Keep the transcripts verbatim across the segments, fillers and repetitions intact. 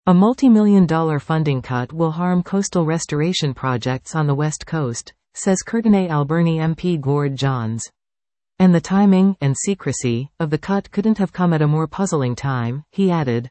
A multi-million dollar funding cut will harm coastal restoration projects on the West Coast, says Courtenay Alberni M P Gord Johns. And the timing, and secrecy, of the cut couldn't have come at a more puzzling time, he added.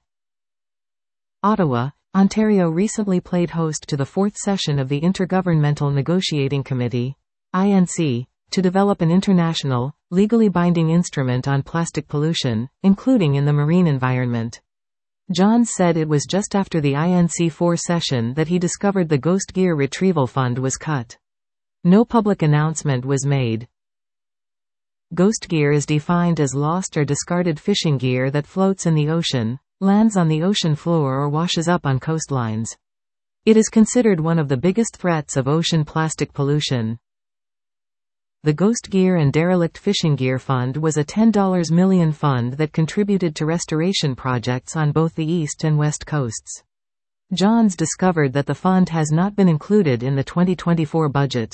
Ottawa, Ontario recently played host to the fourth session of the Intergovernmental Negotiating Committee, I N C, to develop an international, legally binding instrument on plastic pollution, including in the marine environment. Johns said it was just after the I N C four session that he discovered the Ghost Gear Retrieval Fund was cut. No public announcement was made. Ghost gear is defined as lost or discarded fishing gear that floats in the ocean, lands on the ocean floor or washes up on coastlines. It is considered one of the biggest threats of ocean plastic pollution. The Ghost Gear and Derelict Fishing Gear Fund was a ten million dollars fund that contributed to restoration projects on both the east and west coasts. Johns discovered that the fund has not been included in the twenty twenty-four budget.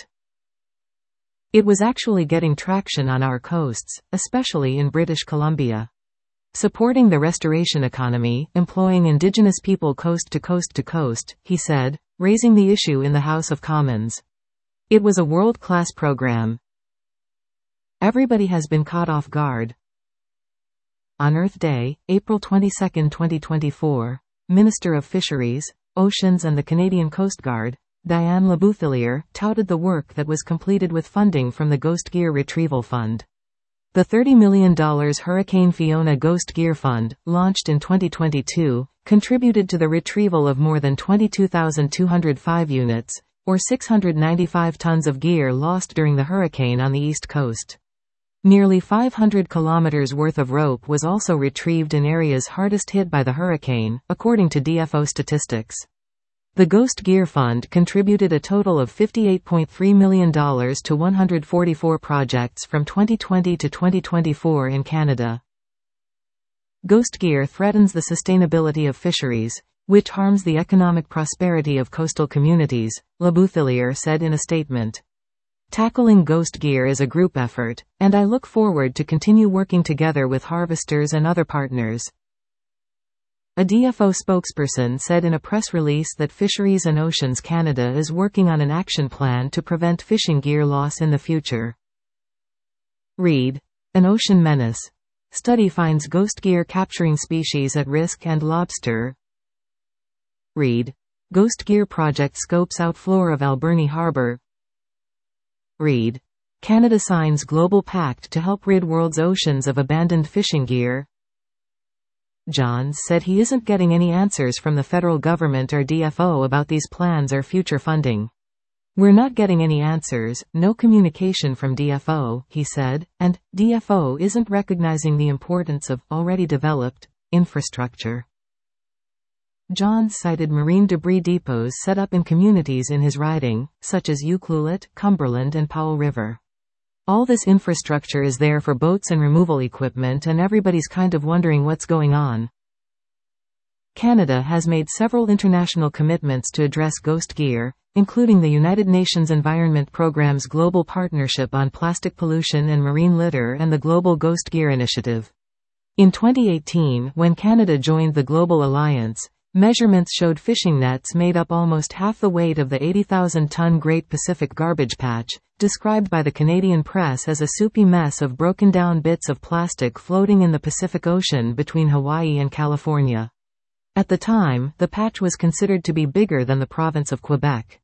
It was actually getting traction on our coasts, especially in British Columbia. Supporting the restoration economy, employing Indigenous people coast to coast to coast, he said, raising the issue in the House of Commons. It was a world-class program. Everybody has been caught off guard. On Earth Day, April twenty-second, twenty twenty-four, Minister of Fisheries, Oceans and the Canadian Coast Guard, Diane Lebouthillier, touted the work that was completed with funding from the Ghost Gear Retrieval Fund. The thirty million dollars Hurricane Fiona Ghost Gear Fund, launched in twenty twenty-two, contributed to the retrieval of more than twenty-two thousand two hundred five units, or six hundred ninety-five tons of gear lost during the hurricane on the East Coast. Nearly five hundred kilometers worth of rope was also retrieved in areas hardest hit by the hurricane, according to D F O statistics. The Ghost Gear Fund contributed a total of fifty-eight point three million dollars to one hundred forty-four projects from twenty twenty to twenty twenty-four in Canada. Ghost gear threatens the sustainability of fisheries, which harms the economic prosperity of coastal communities, Lebouthillier said in a statement. Tackling ghost gear is a group effort, and I look forward to continue working together with harvesters and other partners. A D F O spokesperson said in a press release that Fisheries and Oceans Canada is working on an action plan to prevent fishing gear loss in the future. Read. An ocean menace. Study finds ghost gear capturing species at risk and lobster. Read. Ghost Gear project scopes out floor of Alberni Harbour. Read. Canada signs global pact to help rid world's oceans of abandoned fishing gear. Johns said he isn't getting any answers from the federal government or D F O about these plans or future funding. We're not getting any answers, no communication from D F O, he said, and D F O isn't recognizing the importance of already developed infrastructure. Johns cited marine debris depots set up in communities in his riding, such as Ucluelet, Cumberland and Powell River. All this infrastructure is there for boats and removal equipment, and everybody's kind of wondering what's going on. Canada has made several international commitments to address ghost gear, including the United Nations Environment Programme's Global Partnership on Plastic Pollution and Marine Litter and the Global Ghost Gear Initiative. In twenty eighteen, when Canada joined the Global Alliance, measurements showed fishing nets made up almost half the weight of the eighty thousand ton Great Pacific Garbage Patch, described by the Canadian press as a soupy mess of broken-down bits of plastic floating in the Pacific Ocean between Hawaii and California. At the time, the patch was considered to be bigger than the province of Quebec.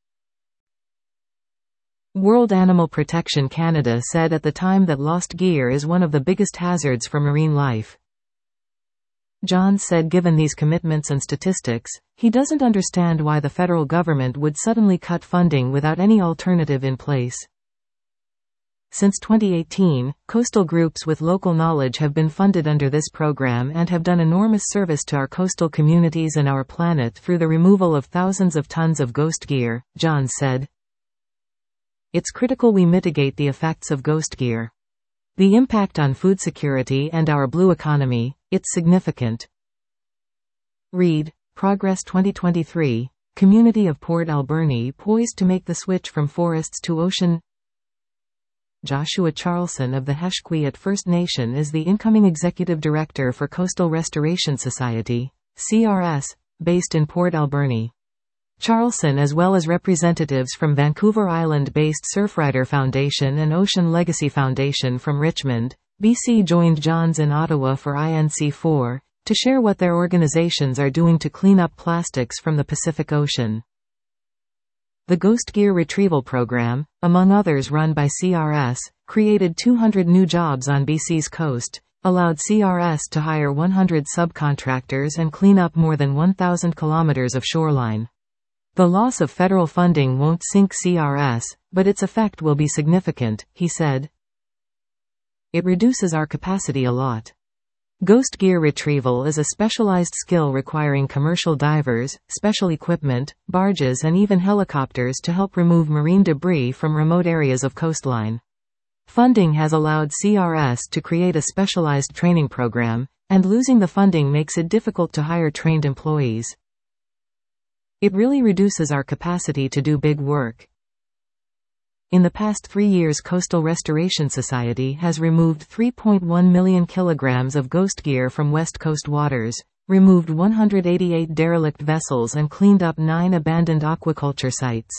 World Animal Protection Canada said at the time that lost gear is one of the biggest hazards for marine life. Johns said given these commitments and statistics, he doesn't understand why the federal government would suddenly cut funding without any alternative in place. Since twenty eighteen, coastal groups with local knowledge have been funded under this program and have done enormous service to our coastal communities and our planet through the removal of thousands of tons of ghost gear, Johns said. It's critical we mitigate the effects of ghost gear. The impact on food security and our blue economy, it's significant. Read. Progress twenty twenty-three, Community of Port Alberni poised to make the switch from forests to ocean. Joshua Charlson of the Heshquiet First Nation is the incoming Executive Director for Coastal Restoration Society, C R S, based in Port Alberni. Charlson, as well as representatives from Vancouver Island-based Surfrider Foundation and Ocean Legacy Foundation from Richmond, B C, joined Johns in Ottawa for I N C four, to share what their organizations are doing to clean up plastics from the Pacific Ocean. The Ghost Gear Retrieval Program, among others run by C R S, created two hundred new jobs on B C's coast, allowed C R S to hire one hundred subcontractors and clean up more than one thousand kilometers of shoreline. The loss of federal funding won't sink C R S, but its effect will be significant, he said. It reduces our capacity a lot. Ghost gear retrieval is a specialized skill requiring commercial divers, special equipment, barges and even helicopters to help remove marine debris from remote areas of coastline. Funding has allowed C R S to create a specialized training program, and losing the funding makes it difficult to hire trained employees. It really reduces our capacity to do big work. In the past three years, Coastal Restoration Society has removed three point one million kilograms of ghost gear from West Coast waters, removed one hundred eighty-eight derelict vessels and cleaned up nine abandoned aquaculture sites.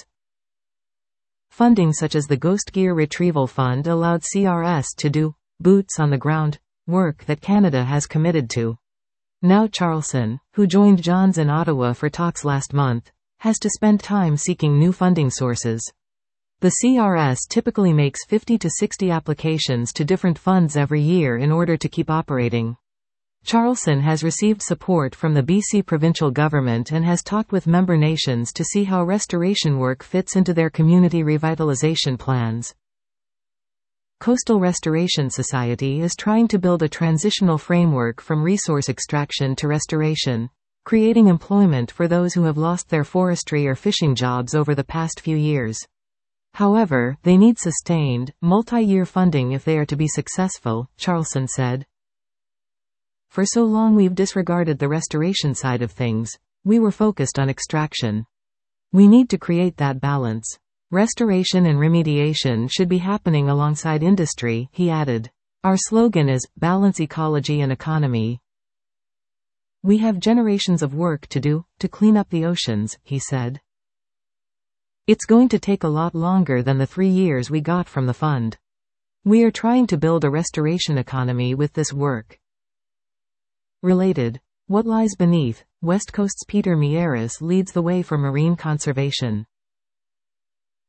Funding such as the Ghost Gear Retrieval Fund allowed C R S to do boots on the ground work that Canada has committed to. Now Charlson, who joined Johns in Ottawa for talks last month, has to spend time seeking new funding sources. The C R S typically makes fifty to sixty applications to different funds every year in order to keep operating. Charlson has received support from the B C provincial government and has talked with member nations to see how restoration work fits into their community revitalization plans. Coastal Restoration Society is trying to build a transitional framework from resource extraction to restoration, creating employment for those who have lost their forestry or fishing jobs over the past few years. However, they need sustained, multi-year funding if they are to be successful, Charlson said. For so long we've disregarded the restoration side of things. We were focused on extraction. We need to create that balance. Restoration and remediation should be happening alongside industry, he added. Our slogan is, balance ecology and economy. We have generations of work to do, to clean up the oceans, he said. It's going to take a lot longer than the three years we got from the fund. We are trying to build a restoration economy with this work. Related. What lies beneath? West Coast's Peter Mieres leads the way for marine conservation.